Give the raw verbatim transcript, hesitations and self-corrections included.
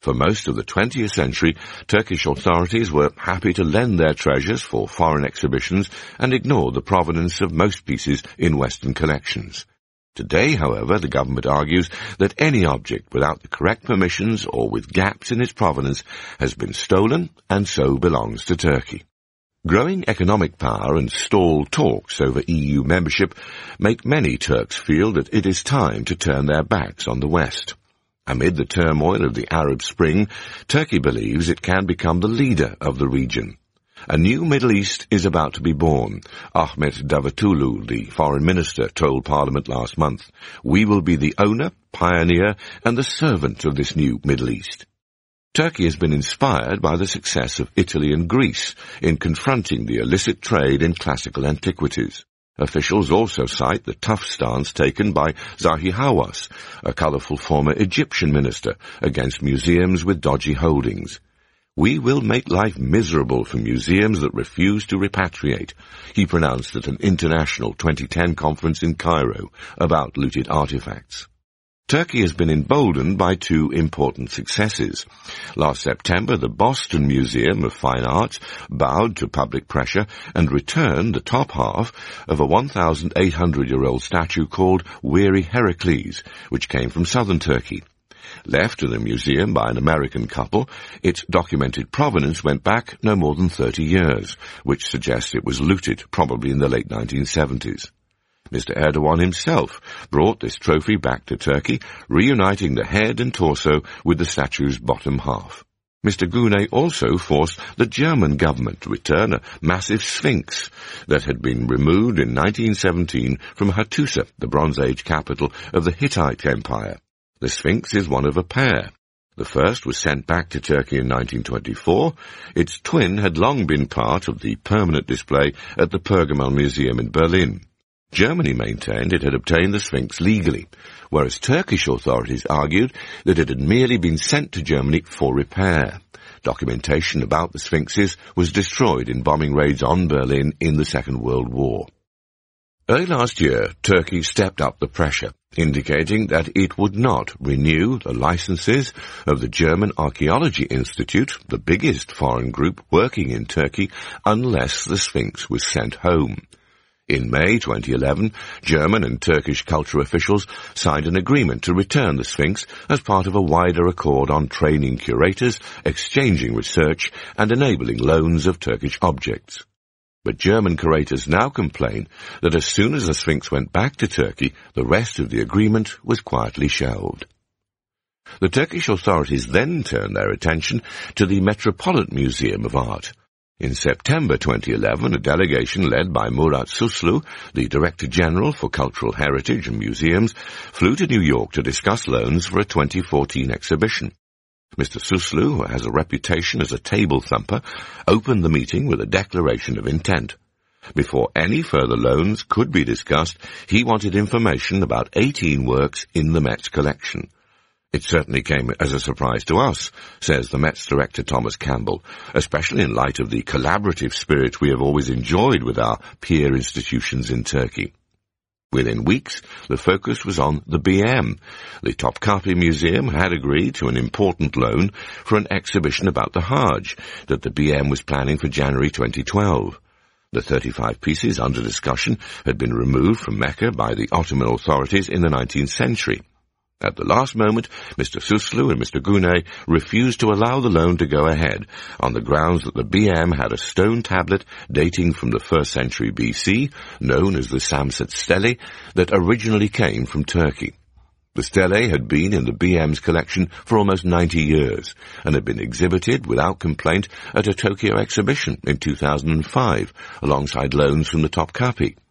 For most of the twentieth century, Turkish authorities were happy to lend their treasures for foreign exhibitions and ignore the provenance of most pieces in Western collections. Today, however, the government argues that any object without the correct permissions or with gaps in its provenance has been stolen and so belongs to Turkey. Growing economic power and stalled talks over E U membership make many Turks feel that it is time to turn their backs on the West. Amid the turmoil of the Arab Spring, Turkey believes it can become the leader of the region. A new Middle East is about to be born. Ahmet Davutoglu, the foreign minister, told Parliament last month, "We will be the owner, pioneer, and the servant of this new Middle East." Turkey has been inspired by the success of Italy and Greece in confronting the illicit trade in classical antiquities. Officials also cite the tough stance taken by Zahi Hawass, a colourful former Egyptian minister, against museums with dodgy holdings. "We will make life miserable for museums that refuse to repatriate," he pronounced at an international twenty ten conference in Cairo about looted artifacts. Turkey has been emboldened by two important successes. Last September, the Boston Museum of Fine Arts bowed to public pressure and returned the top half of a one thousand eight hundred year old statue called Weary Heracles, which came from southern Turkey. Left to the museum by an American couple, its documented provenance went back no more than thirty years, which suggests it was looted, probably in the late nineteen seventies. Mister Erdogan himself brought this trophy back to Turkey, reuniting the head and torso with the statue's bottom half. Mister Güney also forced the German government to return a massive sphinx that had been removed in nineteen seventeen from Hattusa, the Bronze Age capital of the Hittite Empire. The sphinx is one of a pair. The first was sent back to Turkey in nineteen twenty-four. Its twin had long been part of the permanent display at the Pergamon Museum in Berlin. Germany maintained it had obtained the Sphinx legally, whereas Turkish authorities argued that it had merely been sent to Germany for repair. Documentation about the Sphinxes was destroyed in bombing raids on Berlin in the Second World War. Early last year, Turkey stepped up the pressure, indicating that it would not renew the licenses of the German Archaeology Institute, the biggest foreign group working in Turkey, unless the Sphinx was sent home. In May twenty eleven, German and Turkish culture officials signed an agreement to return the Sphinx as part of a wider accord on training curators, exchanging research, and enabling loans of Turkish objects. But German curators now complain that as soon as the Sphinx went back to Turkey, the rest of the agreement was quietly shelved. The Turkish authorities then turned their attention to the Metropolitan Museum of Art. In September twenty eleven, a delegation led by Murat Suslu, the Director General for Cultural Heritage and Museums, flew to New York to discuss loans for a twenty fourteen exhibition. Mister Suslu, who has a reputation as a table thumper, opened the meeting with a declaration of intent. Before any further loans could be discussed, he wanted information about eighteen works in the Met's collection. "It certainly came as a surprise to us," says the Met's director Thomas Campbell, "especially in light of the collaborative spirit we have always enjoyed with our peer institutions in Turkey." Within weeks, the focus was on the B M. The Topkapi Museum had agreed to an important loan for an exhibition about the Hajj that the B M was planning for January twenty twelve. The thirty-five pieces under discussion had been removed from Mecca by the Ottoman authorities in the nineteenth century. At the last moment, Mister Suslu and Mister Güney refused to allow the loan to go ahead on the grounds that the B M had a stone tablet dating from the first century B C, known as the Samset Stele, that originally came from Turkey. The stele had been in the B M's collection for almost ninety years and had been exhibited without complaint at a Tokyo exhibition in two thousand five, alongside loans from the Topkapi.